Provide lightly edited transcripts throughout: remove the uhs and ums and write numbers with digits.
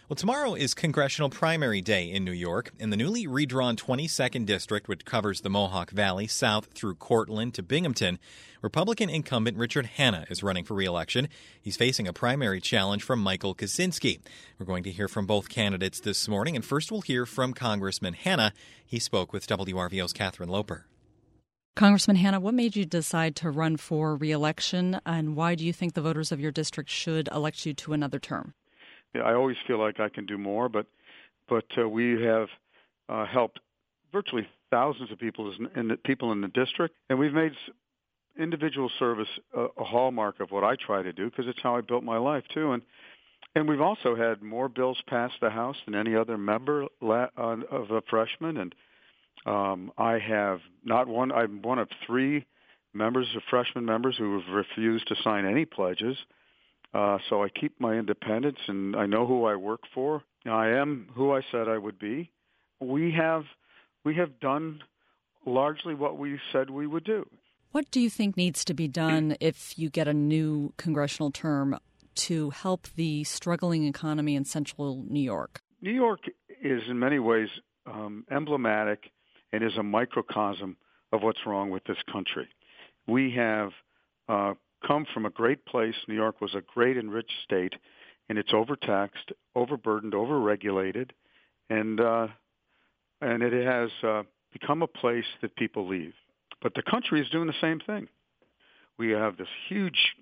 Well, tomorrow is Congressional Primary Day in New York. In the newly redrawn 22nd District, which covers the Mohawk Valley south through Cortland to Binghamton, Republican incumbent Richard Hanna is running for re-election. He's facing a primary challenge from Michael Kosinski. We're going to hear from both candidates this morning, and first we'll hear from Congressman Hanna. He spoke with WRVO's Catherine Loper. Congressman Hanna, what made you decide to run for re-election, and why do you think the voters of your district should elect you to another term? I always feel like I can do more, but we have helped virtually thousands of people in the district, and we've made individual service a hallmark of what I try to do, because it's how I built my life too. And we've also had more bills pass the House than any other member of a freshman, and I have not one. I'm one of three freshman members who have refused to sign any pledges. So I keep my independence, and I know who I work for. I am who I said I would be. We have done largely what we said we would do. What do you think needs to be done if you get a new congressional term to help the struggling economy in central New York? New York is in many ways emblematic and is a microcosm of what's wrong with this country. We have come from a great place. New York was a great and rich state, and it's overtaxed, overburdened, overregulated, and it has become a place that people leave. But the country is doing the same thing. We have this huge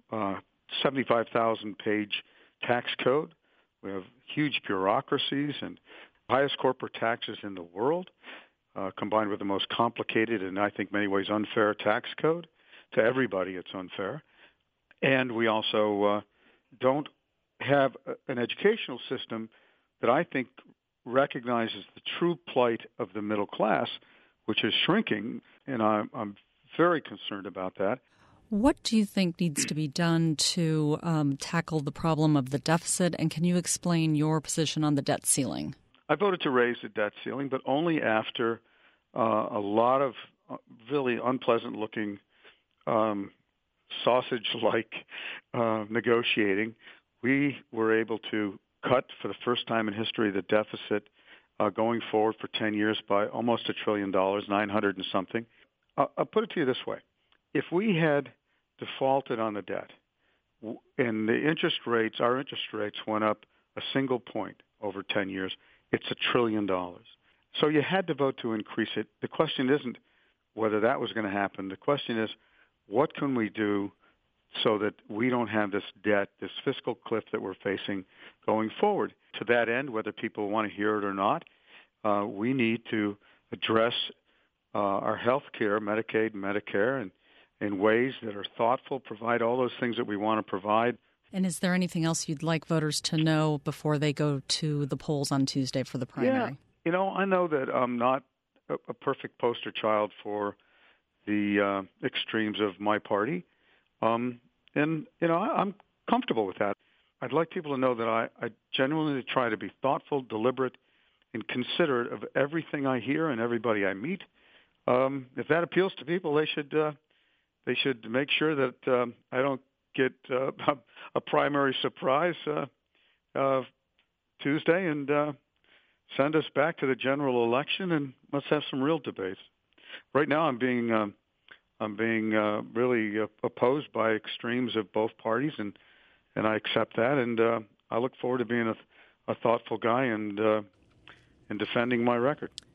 75,000-page tax code. We have huge bureaucracies and highest corporate taxes in the world, combined with the most complicated and I think many ways unfair tax code. To everybody, it's unfair. And we also don't have an educational system that I think recognizes the true plight of the middle class, which is shrinking, and I'm very concerned about that. What do you think needs to be done to tackle the problem of the deficit, and can you explain your position on the debt ceiling? I voted to raise the debt ceiling, but only after a lot of really unpleasant-looking sausage-like negotiating. We were able to cut, for the first time in history, the deficit going forward for 10 years by almost $1 trillion, 900 and something. I'll put it to you this way. If we had defaulted on the debt and our interest rates went up a single point over 10 years, it's $1 trillion. So you had to vote to increase it. The question isn't whether that was going to happen. The question is, what can we do so that we don't have this debt, this fiscal cliff that we're facing going forward? To that end, whether people want to hear it or not, we need to address our health care, Medicaid and Medicare, in ways that are thoughtful, provide all those things that we want to provide. And is there anything else you'd like voters to know before they go to the polls on Tuesday for the primary? Yeah, I know that I'm not a perfect poster child for the extremes of my party, and I'm comfortable with that. I'd like people to know that I genuinely try to be thoughtful, deliberate, and considerate of everything I hear and everybody I meet. If that appeals to people, they should make sure that I don't get a primary surprise Tuesday and send us back to the general election, and let's have some real debates. Right now, I'm being really opposed by extremes of both parties, and I accept that, and I look forward to being a thoughtful guy and defending my record.